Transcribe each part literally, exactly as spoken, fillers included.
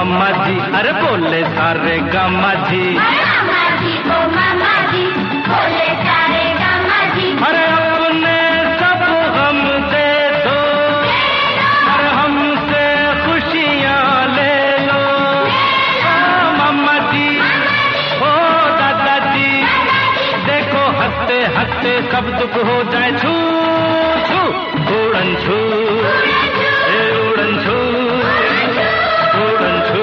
मामा जी, अरे बोले सारे गामा जी, मामा जी ओ मामा जी, बोले सारे गामा जी। अरे अपने सब गम दे दो, अरे हमसे खुशियाँ ले लो। ओ मामा जी, ओ दादाजी, देखो हंसते हंसते सब दुख हो जाए छू छू, उड़न छू, ए उड़न छू, उड़न छू।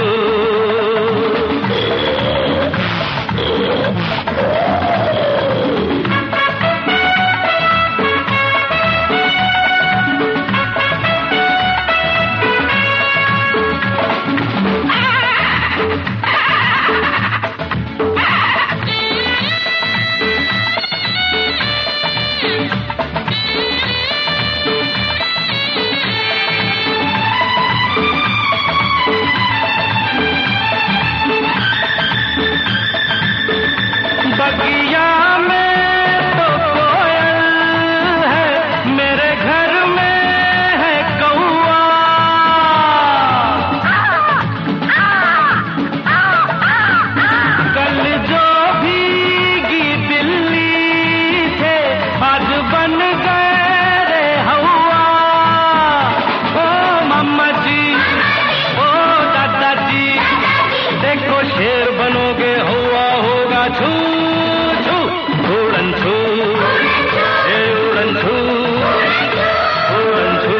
बगिया में तो कोयल है, मेरे घर में है कौआ। कल जो भीगी बिल्ली थे, आज बन गए रे हवा। ओ मामा जी, ओ दादाजी, देखो शेर बनोगे हुआ होगा छू छू, उड़न छू, ए उड़न छू, उड़न छू।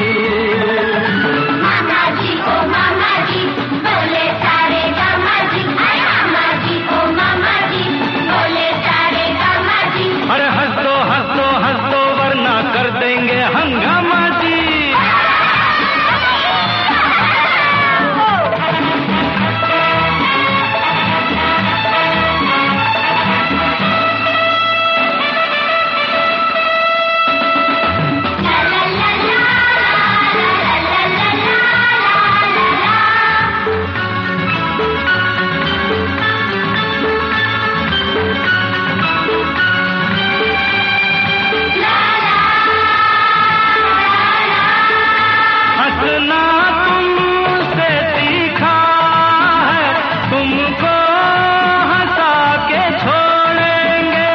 मामा जी ओ मामा जी, बोले सारे गामा जी। मामा जी ओ मामा जी, बोले सारे गामा जी। अरे हंस दो हंस दो हंस दो, वरना कर देंगे हंगामा जी। हंसना तुमसे सीखा है, तुमको हंसा के छोड़ेंगे।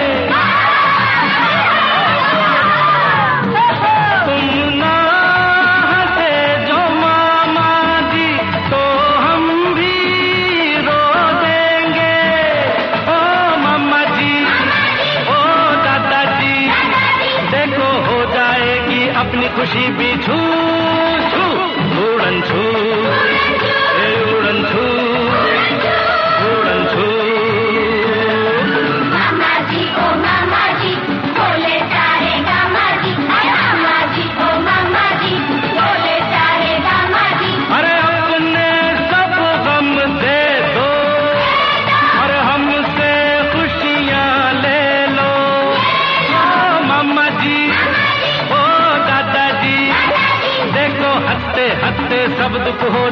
तुम ना हंसे जो मामा जी, तो हम भी रो देंगे। ओ मामा जी, ओ दादाजी, देखो हो जाएगी अपनी खुशी भी छू छू, उड़न छू, ए उड़न छू, उड़न छू। मामा जी ओ मामा जी, बोले सारे गामा जी। मामा जी ओ मामा जी, बोले सारे गामा जी। अरे अपने सब गम दे दो, अरे हमसे खुशियाँ ले लो। ओ मामा जी, ओ दादाजी, देखो हंसते हंसते सब दुख हो